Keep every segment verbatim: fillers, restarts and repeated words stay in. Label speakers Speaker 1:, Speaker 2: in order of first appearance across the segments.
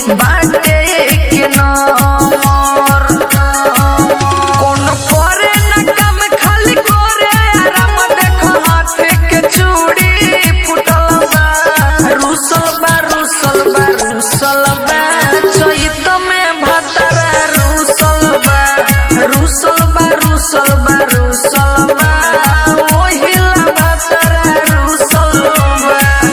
Speaker 1: बाटे के नंबर कौन करे न काम खाली करे आराम देखो हाथ के चूड़ी फुटल बा रुसल बा रुसल बा रुसल बा चैत में भतरा रुसल बा रुसल बा रुसल बा रुसल बा ओहिला भतरा रुसल बा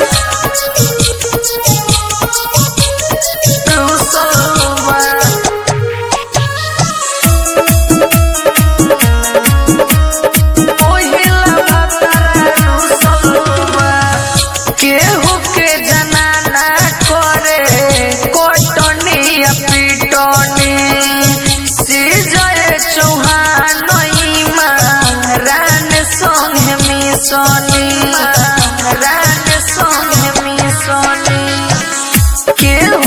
Speaker 1: केहू के जनाना करे कोटनी पिटनी सिजय चौहान रान संग मिसनी रान संग मिसनी केहू